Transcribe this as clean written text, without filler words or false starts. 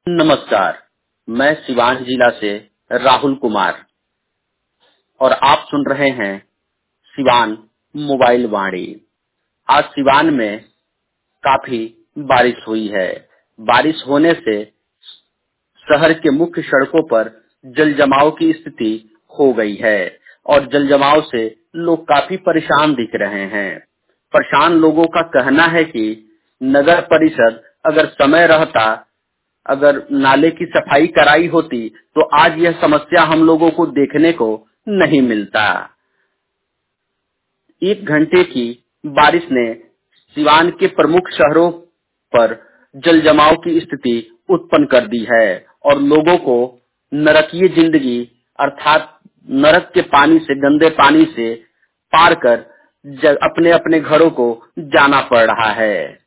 नमस्कार, मैं सिवान जिला से राहुल कुमार और आप सुन रहे हैं सिवान मोबाइल वाणी। आज सिवान में काफी बारिश हुई है। बारिश होने से शहर के मुख्य सड़कों पर जल जमाव की स्थिति हो गई है और जल जमाव से लोग काफी परेशान दिख रहे हैं। परेशान लोगों का कहना है कि नगर परिषद अगर समय रहता, अगर नाले की सफाई कराई होती तो आज यह समस्या हम लोगों को देखने को नहीं मिलता। 1 घंटे की बारिश ने सिवान के प्रमुख शहरों पर जल जमाव की स्थिति उत्पन्न कर दी है और लोगों को नरकीय जिंदगी अर्थात नरक के पानी से, गंदे पानी से पार कर अपने अपने घरों को जाना पड़ रहा है।